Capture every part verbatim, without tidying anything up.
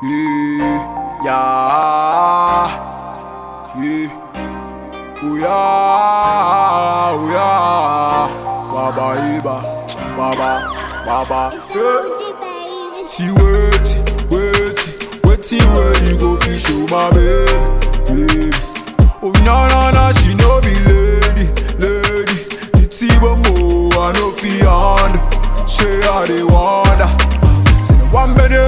Yeah, yeah, yeah, oh yeah, oh yeah, Baba Iba, Baba, Baba, yeah. See wait, wait, waiting where you go fi show my baby, baby. Oh na na na, she no be lady, lady. The T-Bo mo, I no fi hand. She a the wonder. See the one better.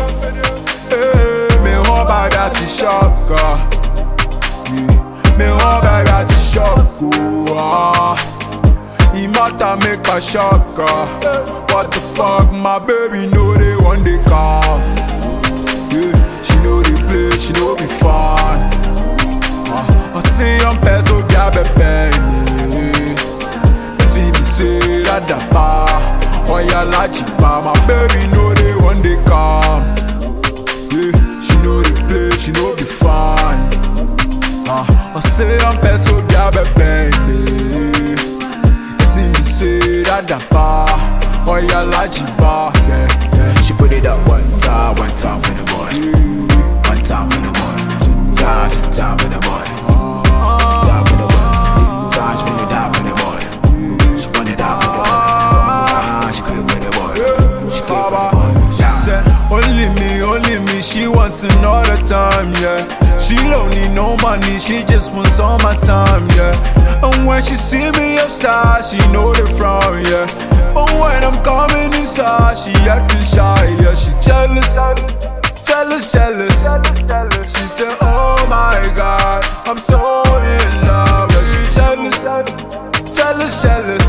Me want buy that shocker, yeah. Me want buy that shocker, ah. He matter make a shocker. What the fuck, my baby know they want the car, yeah. She know the play, she know be fun. Ah, I see I'm peso gabe penny. See me say that the bar, oh ya la chipa. My baby know they want the car. Yeah, she know the play, she know the fun. Ah, I say I'm peso gabe penny. It's in me say that the bar, oh ya la chipa. Yeah, yeah. She put it up one time, one time for the boy. Yeah. One time for the boy. Two times, two times for the boy. Time for the boy. Three times she wanna die for the boy. She wanna die for the boy. Four times she crave for the boy. She crave for the boy. Only me, only me, she wants another time, yeah. She don't need no money, she just wants all my time, yeah. And when she see me upstairs, she know the frown, yeah. But when I'm coming inside, she acting shy, yeah. She jealous, jealous, jealous. She said, oh my God, I'm so in love, yeah. She jealous, jealous, jealous.